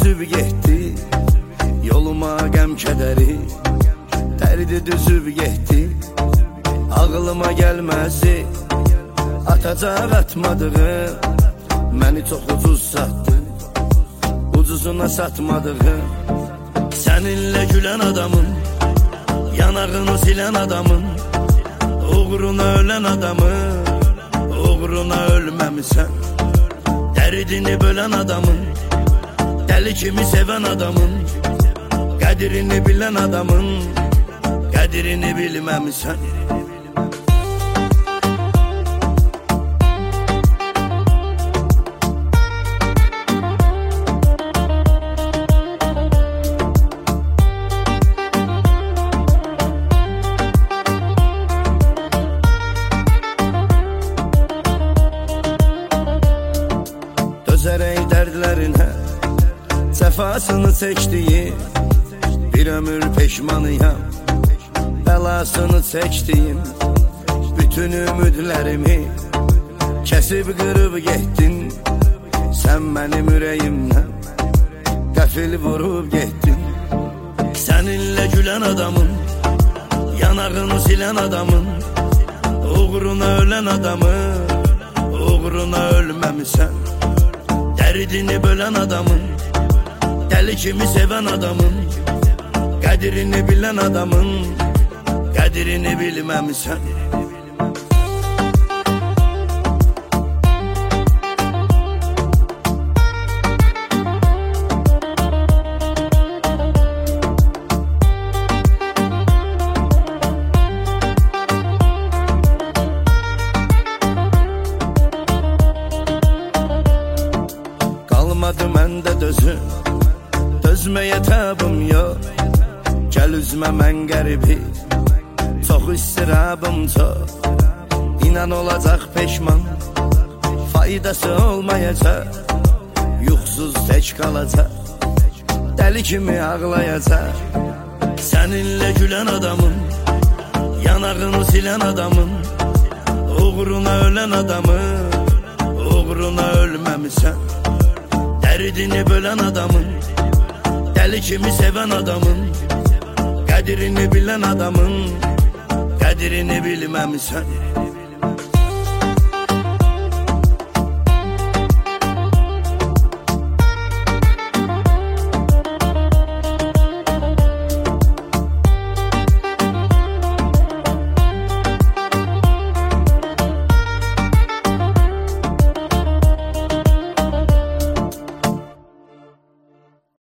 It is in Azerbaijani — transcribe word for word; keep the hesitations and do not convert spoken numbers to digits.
üzüb getdi, yoluma qəm kədəri, dərdi düzüb getdi. Ağlıma gəlməzi, atacaq atmadığım, məni çox ucuz satdı, ucuzuna satmadığım. Səninlə gülən adamın, yanağını silən adamın, uğruna ölən adamın, uğruna ölməmisən. Dərdini bölən adamın, dəli kimi sevən adamın, qədrini bilən adamın, qədrini bilməmisən. Dözərək dərdlərinə səfasını çəkdiyim, bir ömür peşmanıyam, bəlasını çəkdiyim. Bütün ümidlərimi kəsib qırıb getdin, sən mənim ürəyimdən qəfil vurub getdin. Səninlə gülən adamın, yanağını silən adamın, uğruna ölən adamın, uğruna ölməmisən. Dərdini bölən adamın, dəli kimi sevən adamın, qədrini bilən adamın, qədrini bilməmisən. Qalmadı məndə dözüm, dözməyə təbim yox. Gəl üzmə mən qəribi, çox istirabım çox. İnan olacaq peşman, faydası olmayacaq, yuxsuz tək qalacaq, dəli kimi ağlayacaq. Səninlə gülən adamın, yanağını silən adamın, uğruna ölən adamın, uğruna ölməmisən. Dərdini bölən adamın, dəli kimi sevən adamın, qədrini bilən adamın, qədrini bilməmisən.